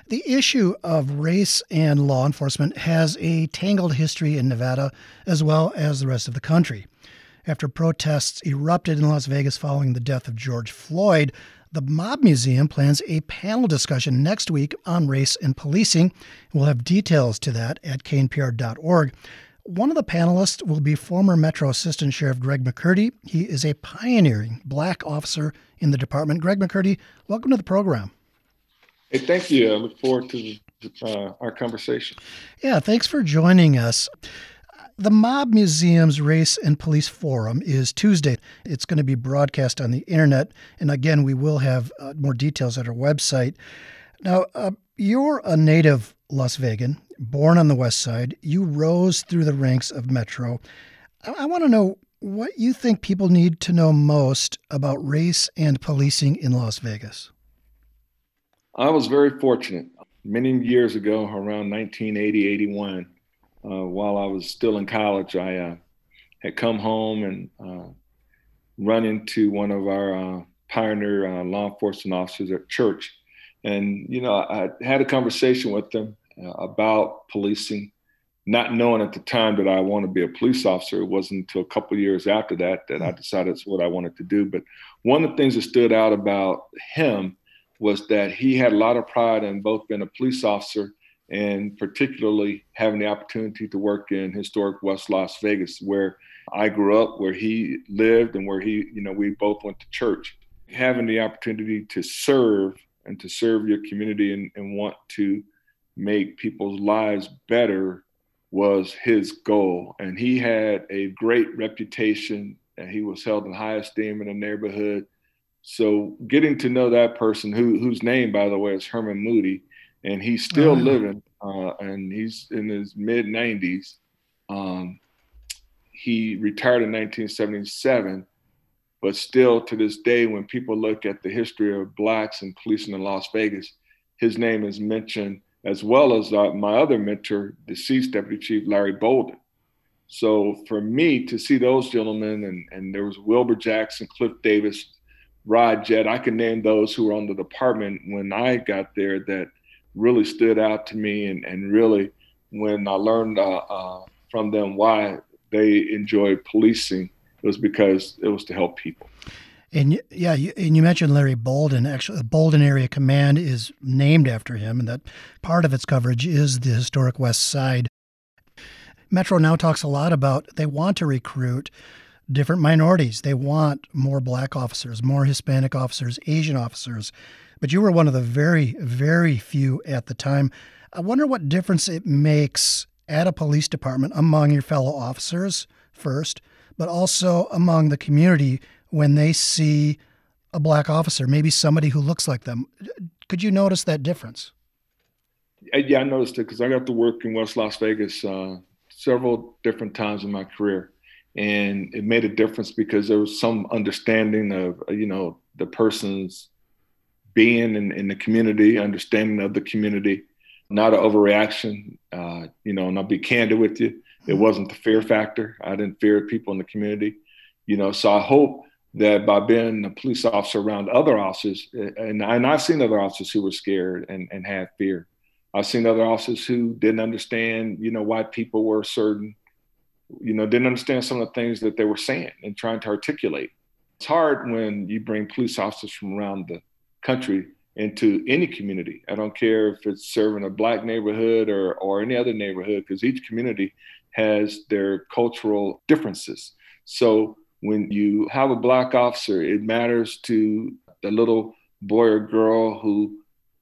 The issue of race and law enforcement has a tangled history in Nevada as well as the rest of the country. After protests erupted in Las Vegas following the death of George Floyd, the Mob Museum plans a panel discussion next week on race and policing. We'll have details to that at knpr.org. One of the panelists will be former Metro Assistant Sheriff Greg McCurdy. He is a pioneering black officer in the department. Greg McCurdy, welcome to the program. Hey, thank you. I look forward to our conversation. Yeah, thanks for joining us. The Mob Museum's Race and Police Forum is Tuesday. It's going to be broadcast on the internet. And again, we will have more details at our website. Now, you're a native Las Vegan, born on the West Side. You rose through the ranks of Metro. I want to know what you think people need to know most about race and policing in Las Vegas. I was very fortunate. Many years ago, around 1980, 81, while I was still in college, I had come home and run into one of our pioneer law enforcement officers at church. And, I had a conversation with them about policing, not knowing at the time that I wanted to be a police officer. It wasn't until a couple of years after that I decided that's what I wanted to do. But one of the things that stood out about him was that he had a lot of pride in both being a police officer and particularly having the opportunity to work in historic West Las Vegas, where I grew up, where he lived, and where we both went to church. Having the opportunity to serve and to serve your community and want to make people's lives better was his goal. And he had a great reputation, and he was held in high esteem in the neighborhood. So getting to know that person, whose name, by the way, is Herman Moody, and he's still living, and he's in his mid-90s. He retired in 1977, but still to this day, when people look at the history of Blacks and policing in Las Vegas, his name is mentioned, as well as my other mentor, deceased Deputy Chief Larry Bolden. So for me to see those gentlemen, and there was Wilbur Jackson, Cliff Davis, Rod Jett, I can name those who were on the department when I got there that really stood out to me. And really, when I learned from them why they enjoyed policing, it was because it was to help people. And you mentioned Larry Bolden. Actually, the Bolden Area Command is named after him, and that part of its coverage is the historic West Side. Metro now talks a lot about they want to recruit different minorities. They want more Black officers, more Hispanic officers, Asian officers. But you were one of the very, very few at the time. I wonder what difference it makes at a police department among your fellow officers first, but also among the community when they see a Black officer, maybe somebody who looks like them. Could you notice that difference? Yeah, I noticed it because I got to work in West Las Vegas several different times in my career. And it made a difference because there was some understanding of, the person's being in the community, understanding of the community, not an overreaction. And I'll be candid with you. It wasn't the fear factor. I didn't fear people in the community, so I hope that by being a police officer around other officers, and I've seen other officers who were scared and had fear. I've seen other officers who didn't understand, why people were certain, didn't understand some of the things that they were saying and trying to articulate. It's hard when you bring police officers from around the country into any community. I don't care if it's serving a Black neighborhood or any other neighborhood, because each community has their cultural differences. So when you have a Black officer, it matters to the little boy or girl who,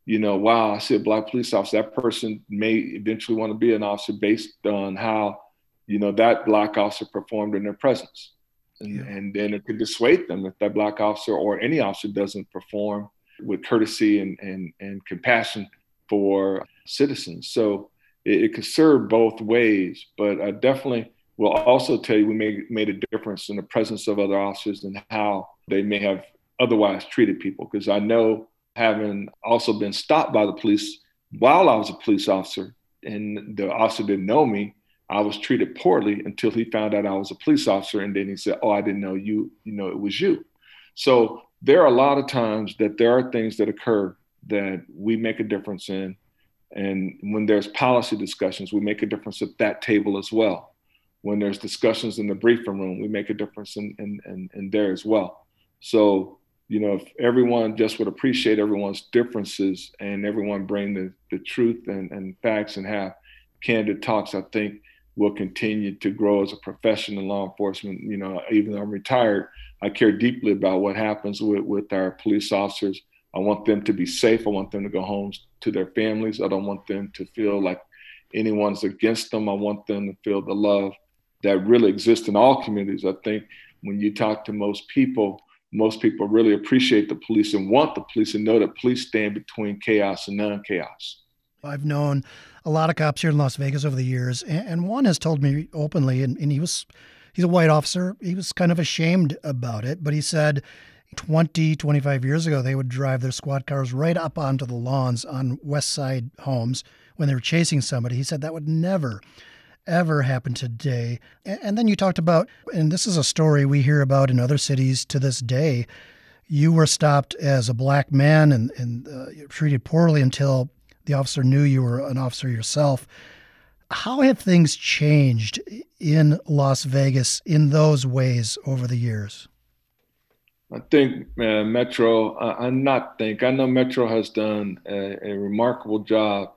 wow, I see a Black police officer. That person may eventually want to be an officer based on how that Black officer performed in their presence. And then it could dissuade them if that Black officer or any officer doesn't perform with courtesy and compassion for citizens. So it could serve both ways, but I definitely will also tell you we made a difference in the presence of other officers and how they may have otherwise treated people. Because I know, having also been stopped by the police while I was a police officer and the officer didn't know me, I was treated poorly until he found out I was a police officer. And then he said, "Oh, I didn't know you, it was you." So there are a lot of times that there are things that occur that we make a difference in. And when there's policy discussions, we make a difference at that table as well. When there's discussions in the briefing room, we make a difference in there as well. So, if everyone just would appreciate everyone's differences and everyone bring the truth and facts and have candid talks, I think we'll continue to grow as a profession in law enforcement. Even though I'm retired, I care deeply about what happens with our police officers. I want them to be safe. I want them to go home to their families. I don't want them to feel like anyone's against them. I want them to feel the love that really exists in all communities. I think when you talk to most people really appreciate the police and want the police and know that police stand between chaos and non-chaos. I've known a lot of cops here in Las Vegas over the years, and one has told me openly, and he's a white officer. He was kind of ashamed about it, but he said 25 years ago, they would drive their squad cars right up onto the lawns on West Side homes when they were chasing somebody. He said that would never, ever happen today. And then you talked about, and this is a story we hear about in other cities to this day, you were stopped as a black man and treated poorly until the officer knew you were an officer yourself. How have things changed in Las Vegas in those ways over the years? I think Metro, I know Metro has done a remarkable job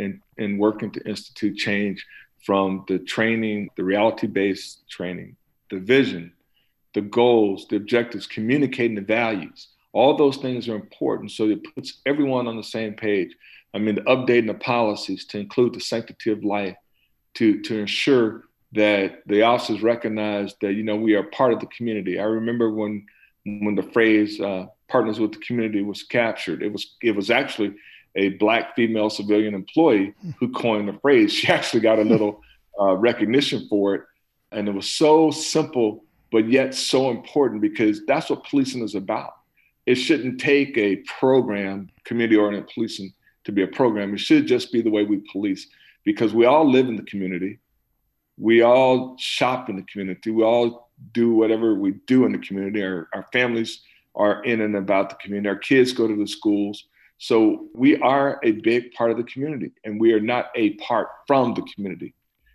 in working to institute change from the training, the reality-based training, the vision, the goals, the objectives, communicating the values. All those things are important, so it puts everyone on the same page. Updating the policies to include the sanctity of life, to ensure that the officers recognize that, we are part of the community. I remember when the phrase partners with the community was captured, it was actually a black female civilian employee who coined the phrase. She actually got a little recognition for it. And it was so simple, but yet so important, because that's what policing is about. It shouldn't take a program, community-oriented policing, to be a program. It should just be the way we police, because we all live in the community. We all shop in the community. We all do whatever we do in the community. Our families are in and about the community. Our kids go to the schools. So we are a big part of the community, and we are not a part from the community.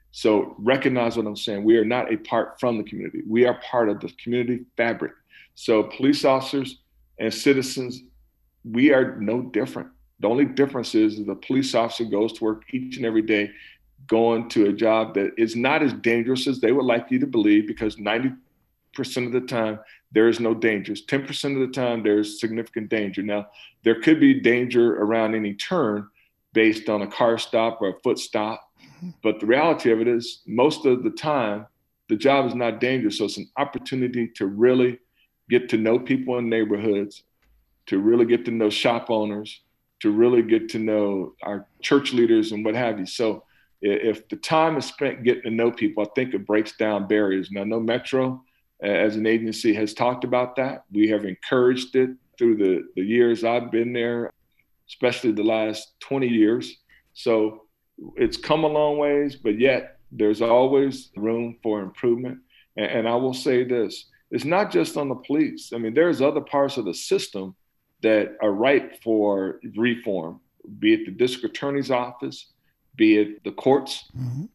So recognize what I'm saying. We are not a part from the community. We are part of the community fabric. So police officers and citizens, we are no different. The only difference is the police officer goes to work each and every day, going to a job that is not as dangerous as they would like you to believe, because 90% of the time there is no danger. 10% of the time there's significant danger. Now, there could be danger around any turn based on a car stop or a foot stop, but the reality of it is most of the time the job is not dangerous. So it's an opportunity to really get to know people in neighborhoods, to really get to know shop owners, to really get to know our church leaders and what have you. So if the time is spent getting to know people, I think it breaks down barriers. And I know Metro as an agency has talked about that. We have encouraged it through the years I've been there, especially the last 20 years. So it's come a long ways, but yet there's always room for improvement. And I will say this, it's not just on the police. There's other parts of the system that are ripe for reform, be it the district attorney's office, be it the courts,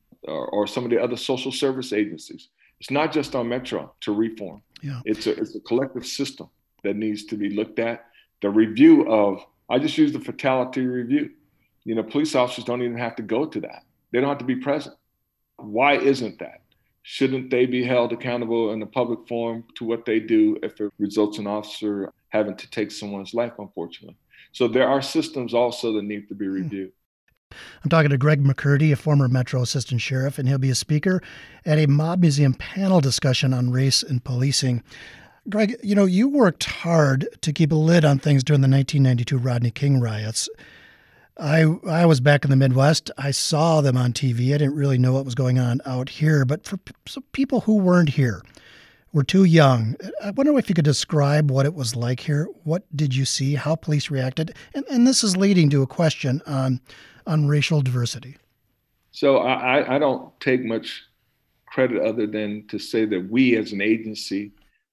or some of the other social service agencies. It's not just on Metro to reform. Yeah. It's a collective system that needs to be looked at. The review of, I just use the fatality review. Police officers don't even have to go to that. They don't have to be present. Why isn't that? Shouldn't they be held accountable in the public forum to what they do if it results in an officer having to take someone's life, unfortunately? So there are systems also that need to be reviewed. I'm talking to Greg McCurdy, a former Metro assistant sheriff, and he'll be a speaker at a Mob Museum panel discussion on race and policing. Greg, you worked hard to keep a lid on things during the 1992 Rodney King riots. I was back in the Midwest. I saw them on TV. I didn't really know what was going on out here. But for some people who weren't here, were too young, I wonder if you could describe what it was like here. What did you see? How police reacted? And this is leading to a question on racial diversity. So I don't take much credit other than to say that we as an agency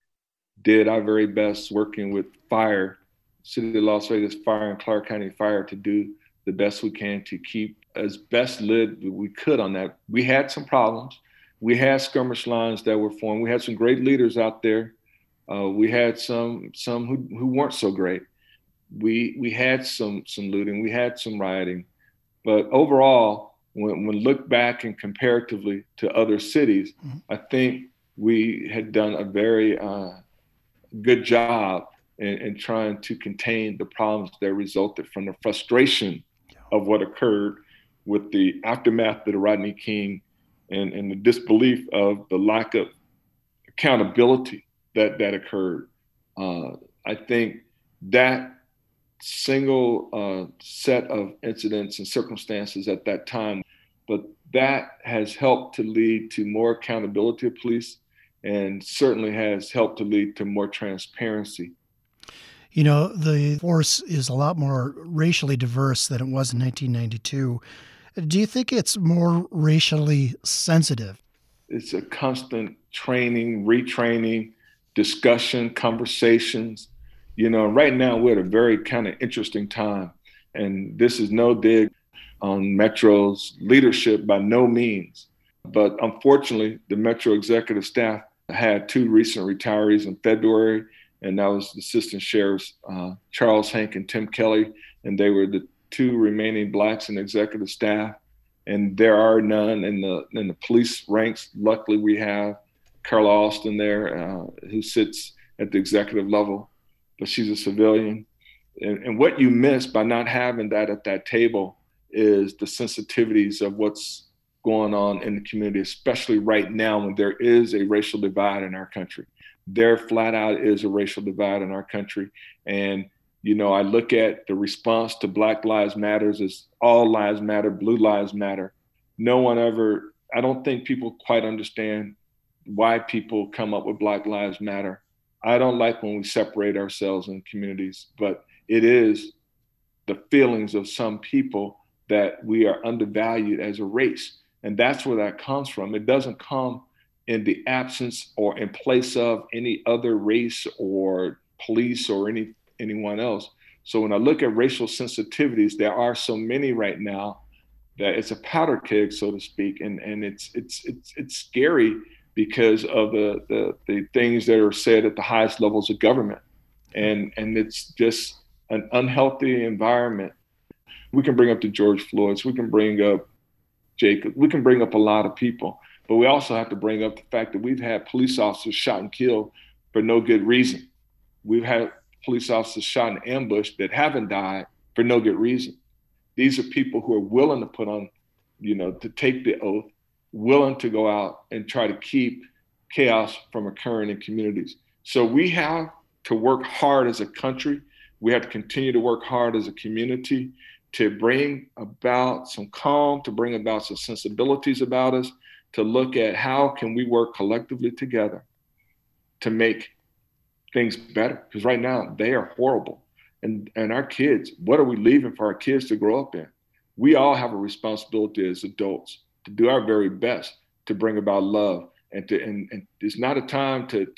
did our very best working with fire, City of Las Vegas Fire and Clark County Fire, to do the best we can to keep as best lid we could on that. We had some problems. We had skirmish lines that were formed. We had some great leaders out there. We had some who weren't so great. We had some looting. We had some rioting. But overall, when look back and comparatively to other cities, I think we had done a very good job in trying to contain the problems that resulted from the frustration of what occurred with the aftermath of the Rodney King and the disbelief of the lack of accountability that occurred. I think that single set of incidents and circumstances at that time, but that has helped to lead to more accountability of police and certainly has helped to lead to more transparency. You know, the force is a lot more racially diverse than it was in 1992. Do you think it's more racially sensitive? It's a constant training, retraining, discussion, conversations. You know, right now we're at a very kind of interesting time. And this is no dig on Metro's leadership by no means. But unfortunately, the Metro executive staff had two recent retirees in February, and that was the Assistant Sheriffs Charles Hank and Tim Kelly, and they were the two remaining Blacks in the executive staff. And there are none in the police ranks. Luckily, we have Carla Austin there, who sits at the executive level, but she's a civilian. And what you miss by not having that at that table is the sensitivities of what's going on in the community, especially right now when there is a racial divide in our country. There flat out is a racial divide in our country. And, you know, I look at the response to Black Lives Matter as all lives matter, blue lives matter. I don't think people quite understand why people come up with Black Lives Matter. I don't like when we separate ourselves in communities, but it is the feelings of some people that we are undervalued as a race. And that's where that comes from. It doesn't come in the absence or in place of any other race or police or anyone else. So when I look at racial sensitivities, there are so many right now that it's a powder keg, so to speak, and it's scary because of the things that are said at the highest levels of government, and it's just an unhealthy environment. We can bring up the George Floyds, we can bring up Jacob, we can bring up a lot of people, but we also have to bring up the fact that we've had police officers shot and killed for no good reason. We've had police officers shot in ambush that haven't died for no good reason. These are people who are willing to put on, to take the oath, willing to go out and try to keep chaos from occurring in communities. So we have to work hard as a country. We have to continue to work hard as a community to bring about some calm, to bring about some sensibilities about us, to look at how can we work collectively together to make things better. Because right now they are horrible. And our kids, what are we leaving for our kids to grow up in? We all have a responsibility as adults to do our very best to bring about love. And it's not a time to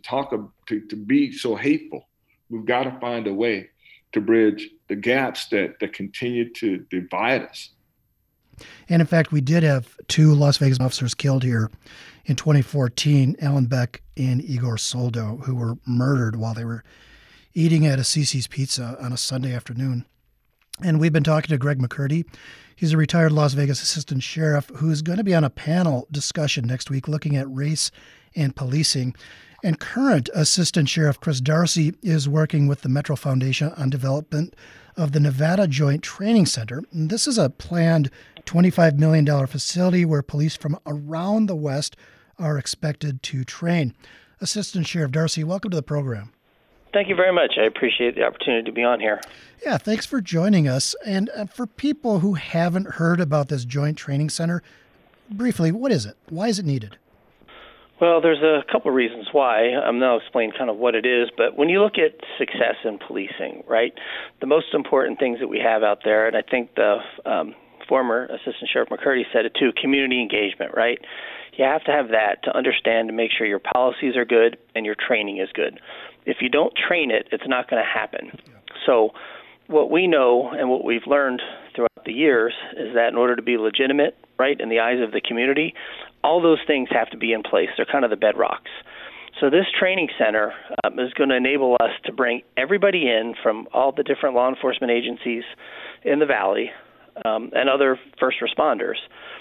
be so hateful. We've got to find a way to bridge the gaps that continue to divide us. And in fact, we did have two Las Vegas officers killed here in 2014, Alan Beck and Igor Soldo, who were murdered while they were eating at a Cici's Pizza on a Sunday afternoon. And we've been talking to Greg McCurdy. He's a retired Las Vegas assistant sheriff who's going to be on a panel discussion next week looking at race and policing. And current Assistant Sheriff Chris Darcy is working with the Metro Foundation on development of the Nevada Joint Training Center. And this is a planned $25 million facility where police from around the West are expected to train. Assistant Sheriff Darcy, welcome to the program. Thank you very much. I appreciate the opportunity to be on here. Yeah, thanks for joining us. And for people who haven't heard about this Joint Training Center, briefly, what is it? Why is it needed? Well, there's a couple of reasons why. I'll explain kind of what it is. But when you look at success in policing, right, the most important things that we have out there, and I think the former Assistant Sheriff McCurdy said it too, community engagement, right? You have to have that to understand, to make sure your policies are good and your training is good. If you don't train it, it's not going to happen. So what we know and what we've learned throughout the years is that in order to be legitimate, right, in the eyes of the community, all those things have to be in place. They're kind of the bedrocks. So this training center is going to enable us to bring everybody in from all the different law enforcement agencies in the Valley and other first responders,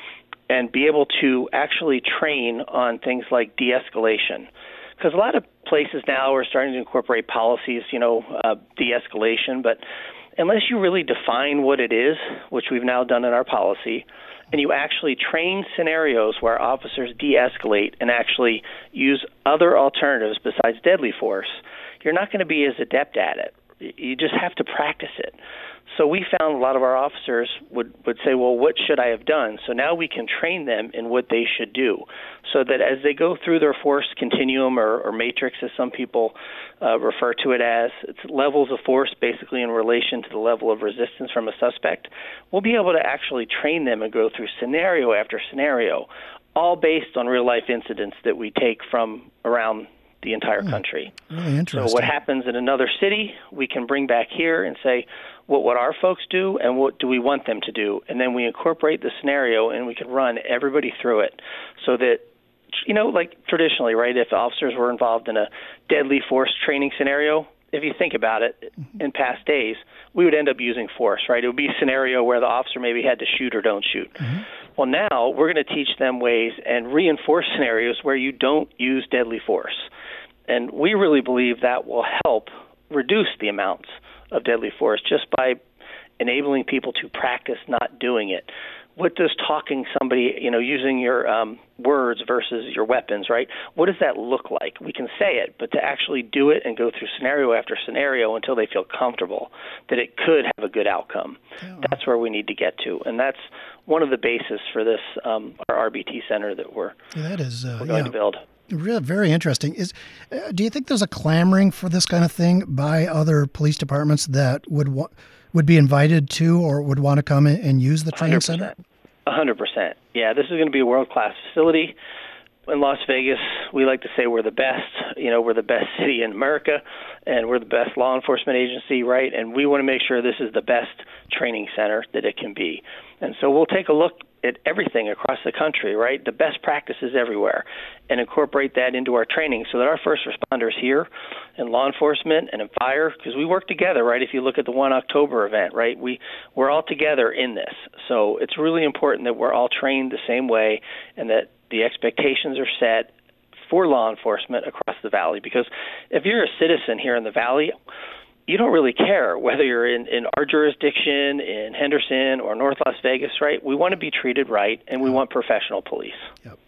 and be able to actually train on things like de-escalation. Because a lot of places now are starting to incorporate policies, de-escalation, but unless you really define what it is, which we've now done in our policy, and you actually train scenarios where officers de-escalate and actually use other alternatives besides deadly force, you're not going to be as adept at it. You just have to practice it. So we found a lot of our officers would say, well, what should I have done? So now we can train them in what they should do so that as they go through their force continuum or matrix, as some people refer to it as, it's levels of force basically in relation to the level of resistance from a suspect, we'll be able to actually train them and go through scenario after scenario, all based on real-life incidents that we take from around the entire country. Really interesting. So what happens in another city, we can bring back here and say, what would our folks do and what do we want them to do? And then we incorporate the scenario and we can run everybody through it so that, like traditionally, right, if officers were involved in a deadly force training scenario, if you think about it, in past days, we would end up using force, right? It would be a scenario where the officer maybe had to shoot or don't shoot. Mm-hmm. Well, now we're going to teach them ways and reinforce scenarios where you don't use deadly force. And we really believe that will help reduce the amounts of deadly force just by enabling people to practice not doing it. What does talking somebody, using your words versus your weapons, right? What does that look like? We can say it, but to actually do it and go through scenario after scenario until they feel comfortable that it could have a good outcome. Yeah. That's where we need to get to. And that's one of the bases for this, our RBT center that we're going to build. Really, very interesting. Do you think there's a clamoring for this kind of thing by other police departments that would be invited to or would want to come and use the training 100%. Center? 100%. Yeah, this is going to be a world-class facility. In Las Vegas, we like to say we're the best. We're the best city in America, and we're the best law enforcement agency, right? And we want to make sure this is the best training center that it can be. And so we'll take a look at everything across the country, right? The best practices everywhere, and incorporate that into our training so that our first responders here in law enforcement and in fire, because we work together, right? If you look at the 1 October event, right, we're all together in this. So it's really important that we're all trained the same way and that the expectations are set for law enforcement across the Valley. Because if you're a citizen here in the Valley, you don't really care whether you're in our jurisdiction, in Henderson or North Las Vegas, right? We want to be treated right, and we want professional police. Yep.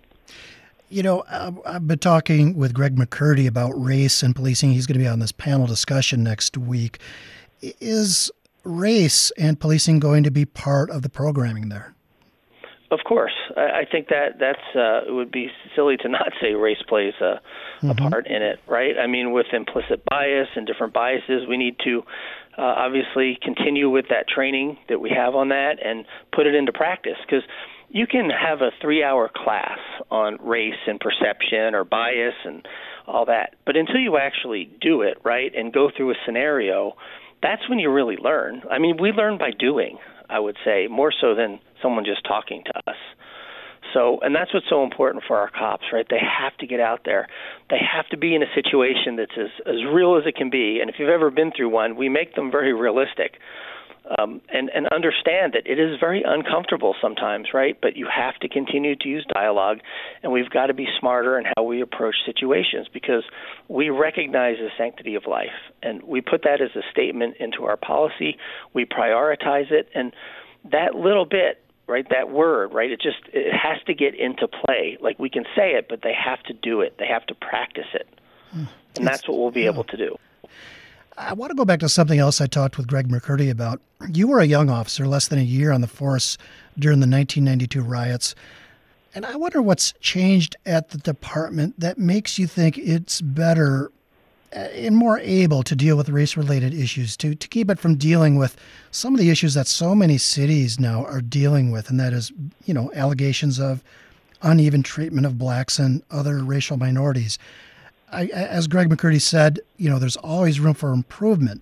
I've been talking with Greg McCurdy about race and policing. He's going to be on this panel discussion next week. Is race and policing going to be part of the programming there? Of course. I think that's it would be silly to not say race plays a part in it, right? I mean, with implicit bias and different biases, we need to obviously continue with that training that we have on that and put it into practice, because you can have a 3-hour class on race and perception or bias and all that, but until you actually do it, right, and go through a scenario, that's when you really learn. I mean, we learn by doing, I would say, more so than someone just talking to us. So, and that's what's so important for our cops, right? They have to get out there. They have to be in a situation that's as real as it can be. And if you've ever been through one, we make them very realistic. And understand that it is very uncomfortable sometimes, right? But you have to continue to use dialogue, and we've got to be smarter in how we approach situations, because we recognize the sanctity of life, and we put that as a statement into our policy. We prioritize it, and that little bit, right, that word, right, it has to get into play. Like, we can say it, but they have to do it. They have to practice it, and that's what we'll be able to do. I want to go back to something else I talked with Greg McCurdy about. You were a young officer, less than a year on the force during the 1992 riots. And I wonder what's changed at the department that makes you think it's better and more able to deal with race-related issues, to keep it from dealing with some of the issues that so many cities now are dealing with, and that is, allegations of uneven treatment of blacks and other racial minorities. As Greg McCurdy said, there's always room for improvement.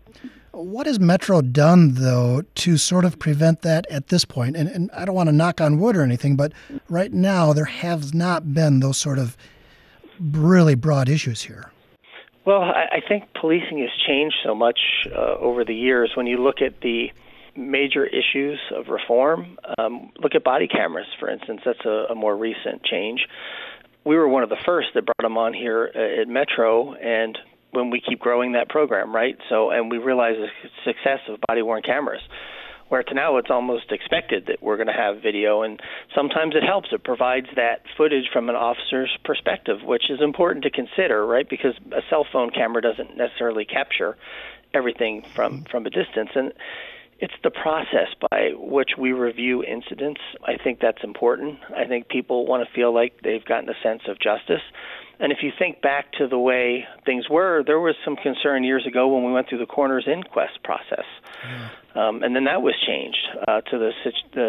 What has Metro done, though, to sort of prevent that at this point? And I don't want to knock on wood or anything, but right now there has not been those sort of really broad issues here. Well, I think policing has changed so much over the years. When you look at the major issues of reform, look at body cameras, for instance. That's a more recent change. We were one of the first that brought them on here at Metro, and when we keep growing that program, right? So, and we realize the success of body-worn cameras, where to now it's almost expected that we're going to have video, and sometimes it helps. It provides that footage from an officer's perspective, which is important to consider, right? Because a cell phone camera doesn't necessarily capture everything from a distance, and it's the process by which we review incidents. I think that's important. I think people want to feel like they've gotten a sense of justice. And if you think back to the way things were, there was some concern years ago when we went through the coroner's inquest process. Yeah. And then that was changed to the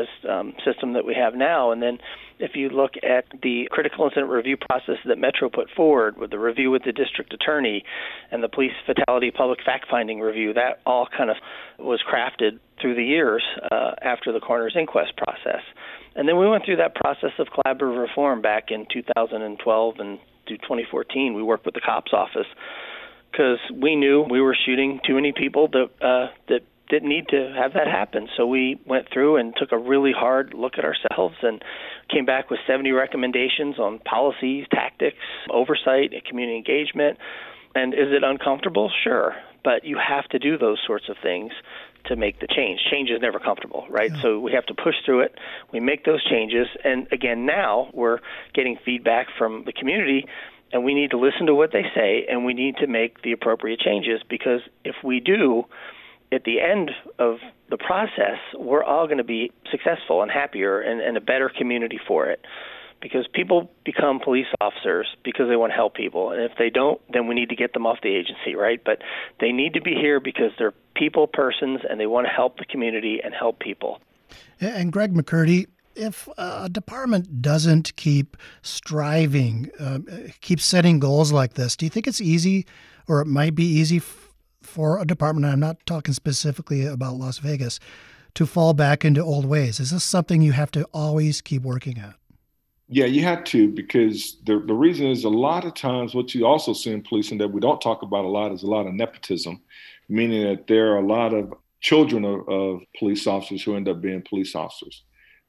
system that we have now. And then if you look at the critical incident review process that Metro put forward with the review with the district attorney and the police fatality public fact-finding review, that all kind of was crafted through the years after the coroner's inquest process. And then we went through that process of collaborative reform back in 2012 and through 2014. We worked with the COPS office because we knew we were shooting too many people that didn't need to have that happen. So we went through and took a really hard look at ourselves and came back with 70 recommendations on policies, tactics, oversight, and community engagement. And is it uncomfortable? Sure. But you have to do those sorts of things to make the change. Change is never comfortable, right? Yeah. So we have to push through it. We make those changes. And again, now we're getting feedback from the community, and we need to listen to what they say, and we need to make the appropriate changes, because if we do, at the end of the process, we're all going to be successful and happier and a better community for it. Because people become police officers because they want to help people. And if they don't, then we need to get them off the agency, right? But they need to be here because they're people, persons, and they want to help the community and help people. And Greg McCurdy, if a department doesn't keep striving, keep setting goals like this, do you think it's easy, or it might be easy for a department, and I'm not talking specifically about Las Vegas, to fall back into old ways? Is this something you have to always keep working at? Yeah, you have to, because the reason is a lot of times what you also see in policing that we don't talk about a lot is a lot of nepotism, meaning that there are a lot of children of police officers who end up being police officers.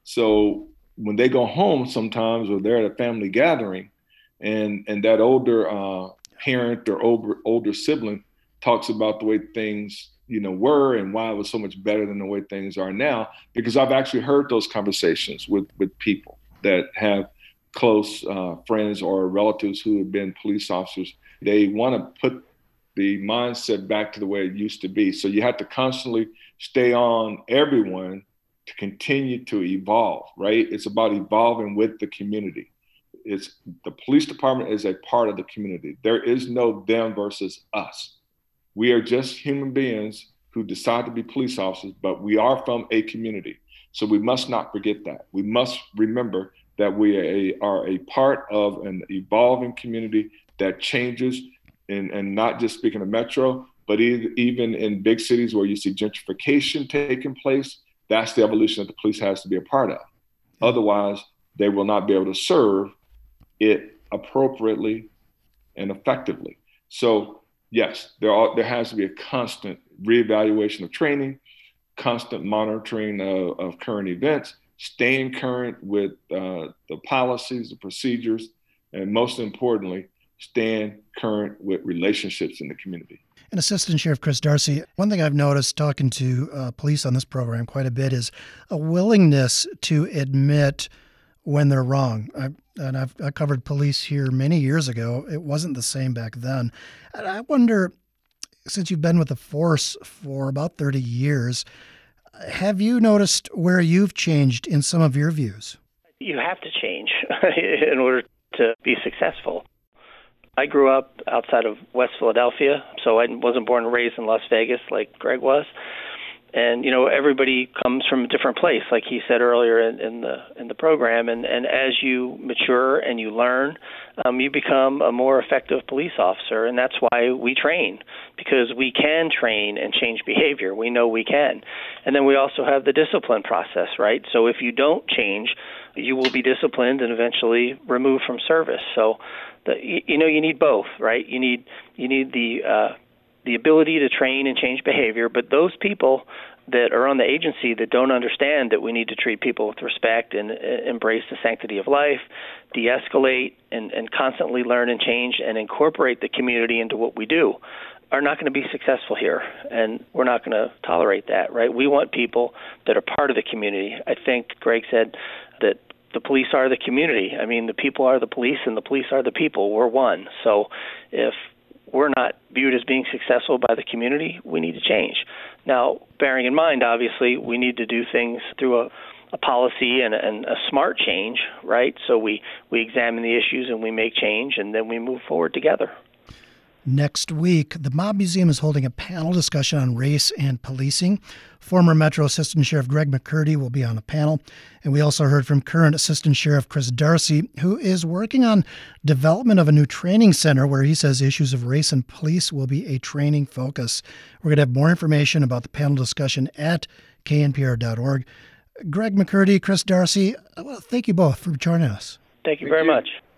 So when they go home sometimes, or they're at a family gathering, and that older parent or older sibling talks about the way things were and why it was so much better than the way things are now, because I've actually heard those conversations with people that have close friends or relatives who have been police officers. They want to put the mindset back to the way it used to be. So you have to constantly stay on everyone to continue to evolve, right? It's about evolving with the community. It's the police department is a part of the community. There is no them versus us. We are just human beings who decide to be police officers, but we are from a community. So we must not forget that. We must remember that we are a part of an evolving community that changes, and not just speaking of Metro, but even in big cities where you see gentrification taking place, that's the evolution that the police has to be a part of. Otherwise, they will not be able to serve it appropriately and effectively. So yes, there has to be a constant reevaluation of training, constant monitoring of current events, staying current with the policies, the procedures, and most importantly, staying current with relationships in the community. And Assistant Sheriff Chris Darcy, one thing I've noticed talking to police on this program quite a bit is a willingness to admit when they're wrong. I covered police here many years ago. It wasn't the same back then. And I wonder, since you've been with the force for about 30 years, have you noticed where you've changed in some of your views? You have to change in order to be successful. I grew up outside of West Philadelphia, so I wasn't born and raised in Las Vegas like Greg was. And everybody comes from a different place, like he said earlier in the program. And as you mature and you learn, you become a more effective police officer. And that's why we train, because we can train and change behavior. We know we can. And then we also have the discipline process, right? So if you don't change, you will be disciplined and eventually removed from service. So you need both, right? You need the ability to train and change behavior, but those people that are on the agency that don't understand that we need to treat people with respect and embrace the sanctity of life, de-escalate, and constantly learn and change and incorporate the community into what we do are not going to be successful here, and we're not going to tolerate that, right? We want people that are part of the community. I think Greg said that the police are the community. I mean, the people are the police, and the police are the people. We're one. So if we're not viewed as being successful by the community, we need to change. Now, bearing in mind, obviously, we need to do things through a policy and a smart change, right? So we examine the issues and we make change, and then we move forward together. Next week, the Mob Museum is holding a panel discussion on race and policing. Former Metro Assistant Sheriff Greg McCurdy will be on the panel. And we also heard from current Assistant Sheriff Chris Darcy, who is working on development of a new training center where he says issues of race and police will be a training focus. We're going to have more information about the panel discussion at knpr.org. Greg McCurdy, Chris Darcy, well, thank you both for joining us. Thank you very much.